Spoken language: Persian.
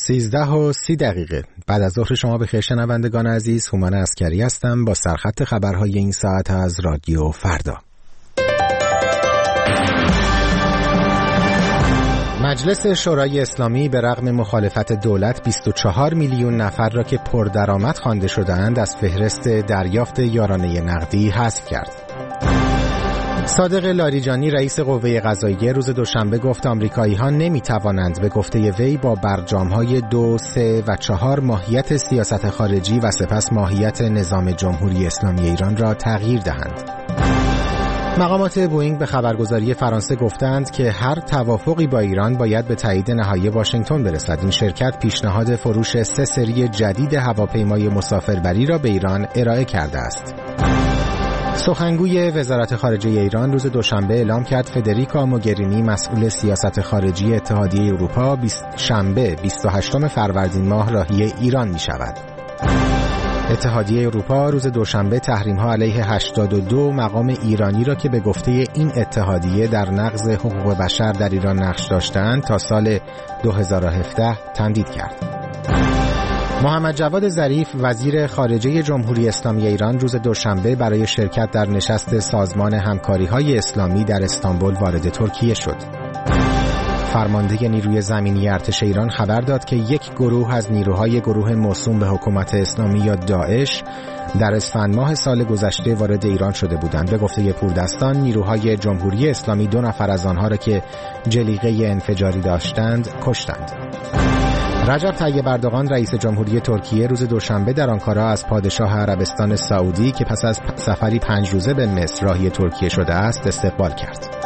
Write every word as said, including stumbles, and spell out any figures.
سیزده و سی دقیقه بعد از ظهر شما بخیر شنوندگان عزیز. هومن عسکری هستم با سرخط خبرهای این ساعت از رادیو فردا. مجلس شورای اسلامی به رغم مخالفت دولت بیست و چهار میلیون نفر را که پردرآمد خوانده شده‌اند از فهرست دریافت یارانه نقدی حذف کرد. صادق لاریجانی رئیس قوه قضاییه روز دوشنبه گفت آمریکایی‌ها نمی‌توانند به گفته وی با برجام‌های دو، سه و چهار ماهیت سیاست خارجی و سپس ماهیت نظام جمهوری اسلامی ایران را تغییر دهند. مقامات بوئینگ به خبرگزاری فرانسه گفتند که هر توافقی با ایران باید به تایید نهایی واشنگتن برسد. این شرکت پیشنهاد فروش سه سری جدید هواپیمای مسافربری را به ایران ارائه کرده است. سخنگوی وزارت خارجه ایران روز دوشنبه اعلام کرد فدریکا موگرینی مسئول سیاست خارجی اتحادیه اروپا شنبه بیست و هشتم فروردین ماه راهی ایران می شود. اتحادیه اروپا روز دوشنبه تحریم‌ها علیه هشتاد و دو مقام ایرانی را که به گفته این اتحادیه در نقض حقوق بشر در ایران نقش داشتند تا سال دو هزار و هفده تمدید کرد. محمد جواد ظریف وزیر خارجه جمهوری اسلامی ایران روز دوشنبه برای شرکت در نشست سازمان همکاری‌های اسلامی در استانبول وارد ترکیه شد. فرمانده نیروی زمینی ارتش ایران خبر داد که یک گروه از نیروهای گروه موسوم به حکومت اسلامی یا داعش در اسفند ماه سال گذشته وارد ایران شده بودند. به گفته پوردستان نیروهای جمهوری اسلامی دو نفر از آنها را که جلیقه انفجاری داشتند کشتند. رجب طیب اردوغان رئیس جمهوری ترکیه روز دوشنبه در آنکارا از پادشاه عربستان سعودی که پس از سفری پنج روزه به مصر راهی ترکیه شده است استقبال کرد.